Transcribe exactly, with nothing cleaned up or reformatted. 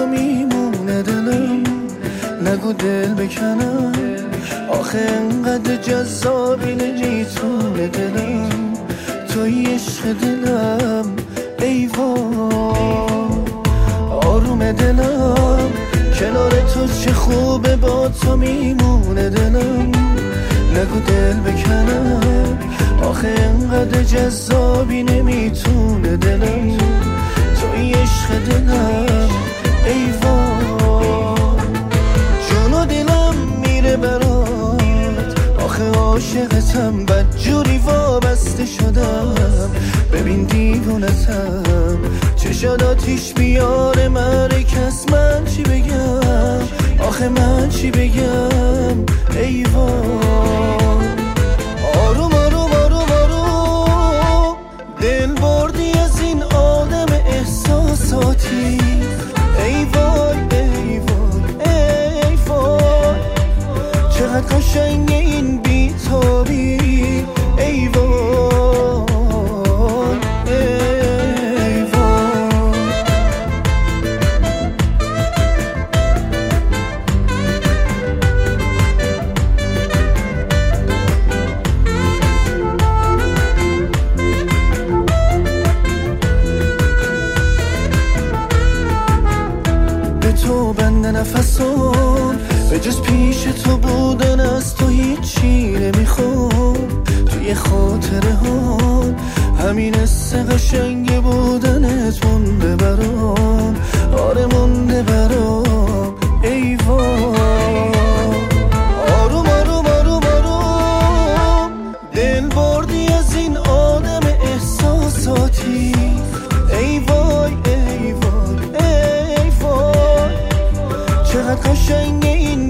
میمونه دلم، نگو دل بکنم، آخه انقدر جذابی نمیتونه دلم، توی عشق دلم ای وای. آروم دلم کنار تو چه خوبه، با تو میمونه دلم، نگو دل بکنم، آخه انقدر جذابی نمیتونه دلم، توی عشق دلم ای وای. جون و دلم میره برات، آخه عاشقتم، بدجوری وابسته شدم، ببین دیوونتم، چشات آتیش بیاره مرکز، من چی بگم، آخه من چی بگم ای وای. آروم آروم آروم آروم دل بردی از این آدم احساساتی، ای وای ای وای ای وای. چقدر قشنگه این بی‌تابی، ای وای ای وای. به تو بنده نفسم، به جز پیش تو بودن از تو هیچی نمیخوام، توی خاطره ها همین حس قشنگ بودنت مونده برام، آره مونده برام ای وای. آروم آروم آروم آروم دل بردی از این آدم احساساتی، ای وای ای وای ای وای. چقدر قشنگه این